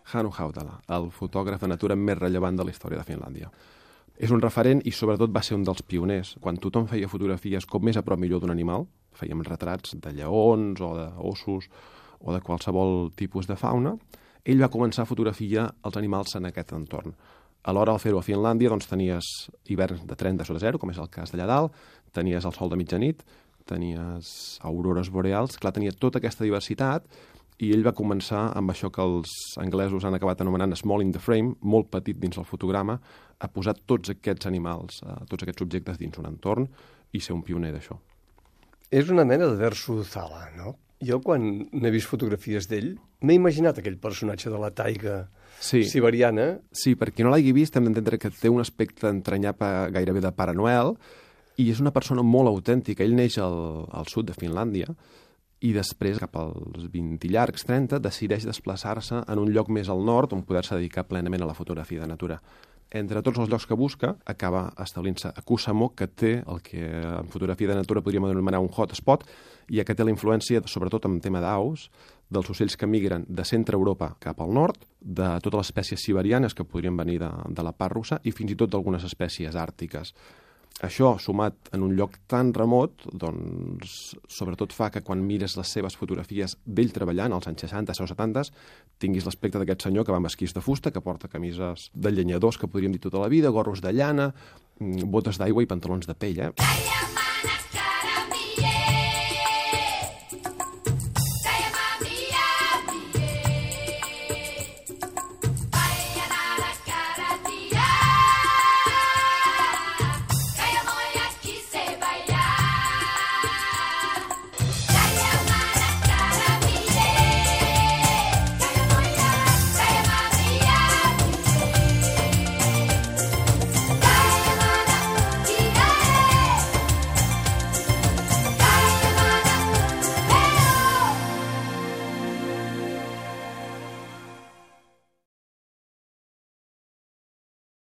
Hannu Hautala, el fotògraf de natura més rellevant de la història de Finlàndia. És un referent i sobretot va ser un dels pioners. Quan tothom feia fotografies com més a prop millor d'un animal, fèiem retrats de lleons o d'ossos o de qualsevol tipus de fauna, ell va començar a fotografiar els animals en aquest entorn. Alhora, al fer-ho a Finlàndia, doncs, tenies hiverns de 30 sota zero, com és el cas d'allà dalt, tenies el sol de mitjanit, tenies aurores boreals, clar, tenia tota aquesta diversitat, i ell va començar amb això que els anglesos han acabat anomenant small in the frame, molt petit dins el fotograma, a posar tots aquests animals, tots aquests objectes dins un entorn i ser un pioner d'aixọ́. És una mena de verso Zala, no? Jo, quan n'he vist fotografies d'ell, m'he imaginat aquell personatge de la taiga siberiana. Sí, per qui no l'hagi vist, hem d'entendre que té un aspecte entranyat gairebé de Pare Noel, i és una persona molt autèntica. Ell neix al sud de Finlàndia, i després, cap als 20 llargs, 30, decideix desplaçar-se en un lloc més al nord on poder-se dedicar plenament a la fotografia de natura. Entre tots els llocs que busca, acaba establint-se a Kuusamo, que té el que en fotografia de natura podríem anomenar un hotspot, i que té la influència, sobretot en tema d'aus, dels ocells que migren de centre Europa cap al nord, de totes les espècies siberianes que podrien venir de la part russa i fins i tot d'algunes espècies àrtiques. Això, sumat en un lloc tan remot, doncs, sobretot fa que quan mires les seves fotografies d'ell treballant, als anys 60 o 70, tinguis l'aspecte d'aquest senyor que va amb esquís de fusta, que porta camises de llenyadors, que podríem dir tota la vida, gorros de llana, botes d'aigua i pantalons de pell,